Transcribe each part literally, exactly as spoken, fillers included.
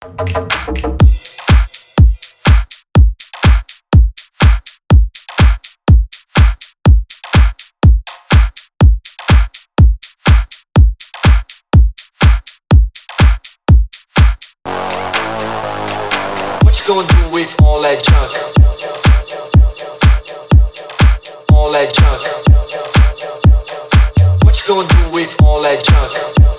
Gonna do with all that junk? All that junk. What you gonna do with all that junk?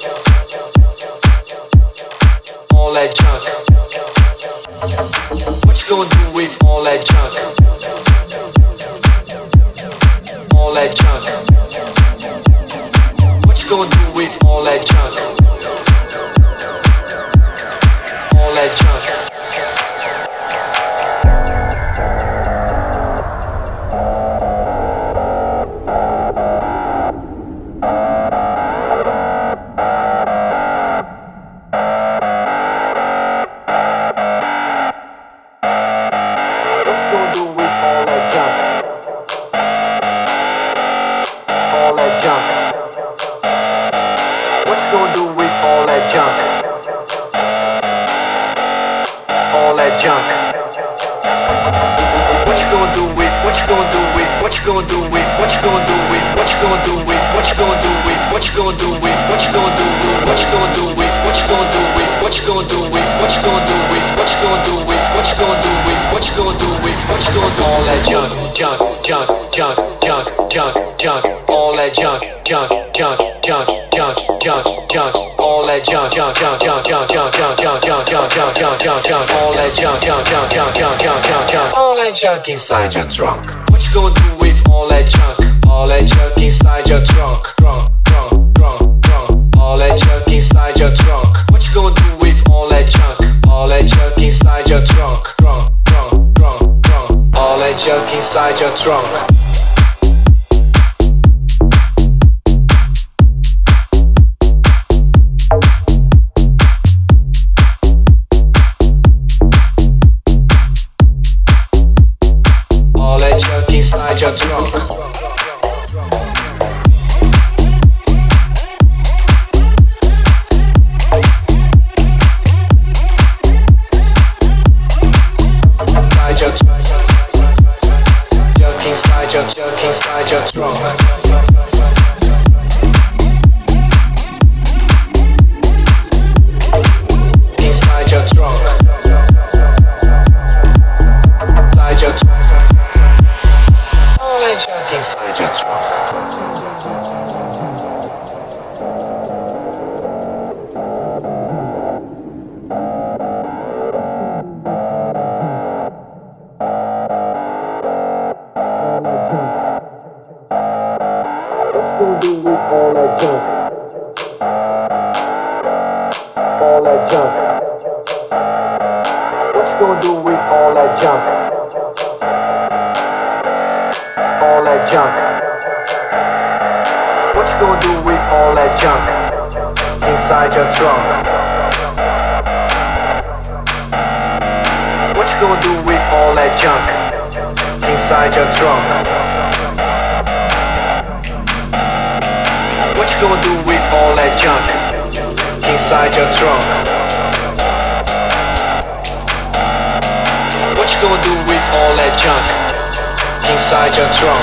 All that junk. What you gonna do with all that junk? All that junk. What you gonna do with all that junk? All that junk. Junk inside your trunk. What you gonna do with all that junk? All that junk inside your trunk. Trunk, trunk, trunk, trunk. All that junk inside your trunk. What you gonna do with all that junk? All that junk inside your trunk. Trunk, trunk, trunk, trunk. All that junk inside your trunk. Inside your trunk. Inside your trunk. Junk inside your junk inside your trunk. Inside your trunk. Inside your trunk. Junk inside your trunk. What you gonna do with all that junk? All that junk. What you gonna do with all that junk? All that junk. What you gonna do with all that junk inside your trunk? What you gonna do with all that junk inside your trunk? What you gonna do with all that junk inside your trunk? What you gonna do with all that junk inside your trunk?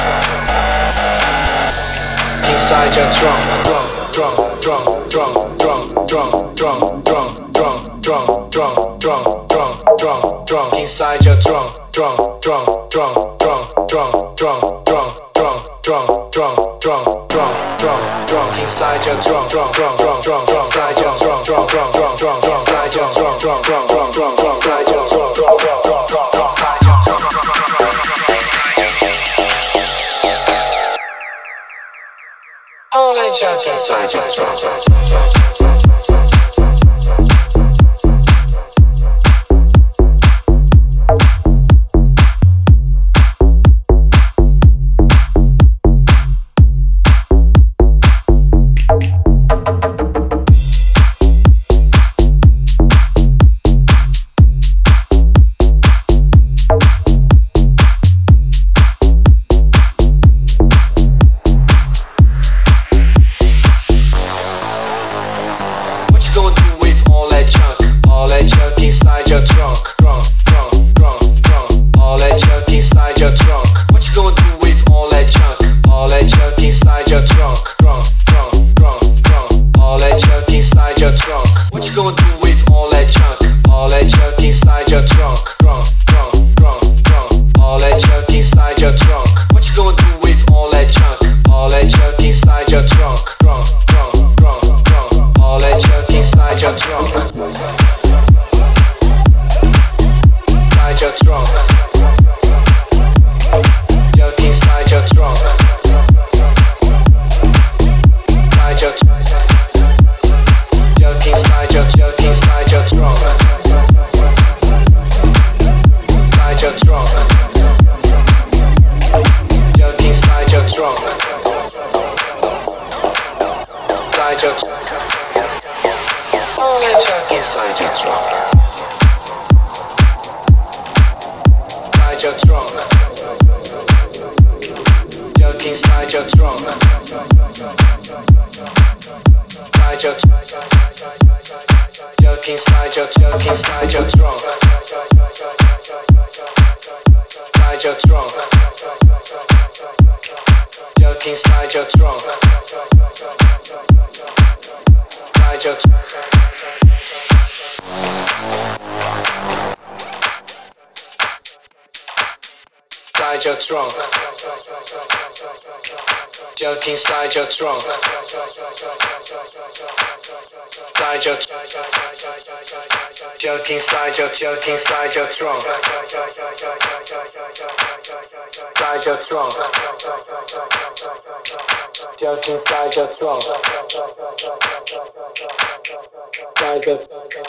Inside your trunk, trunk, trunk, trunk, trunk, trunk, trunk, trunk, trunk, trunk, trunk, trunk, trunk, trunk, trunk, inside your trunk, trunk, trunk, trunk, trunk, trunk, trunk, trunk, trunk, trunk, trunk, trunk, trunk, trunk, trunk, inside your trunk, trunk, trunk, trunk, trunk, inside your trunk, trunk, trunk, trunk, trunk, inside your trunk, trunk, trunk, trunk, trunk, inside your trunk, trunk, trunk, trunk, trunk, inside your trunk, all that junk inside your trunk. inside your trunk. Joke inside your trunk. Inside your joke inside your joke inside your trunk. Inside your trunk. Joke inside your trunk. Inside your trunk. Joke inside your trunk. Inside your trunk. Joke inside your trunk. Inside your joke inside your joke inside your trunk. Inside your trunk. Joke inside your trunk. Inside your inside your trunk. Joke inside your trunk. Inside your joke inside your joke inside your trunk. Inside your trunk. Joke inside your trunk. Inside your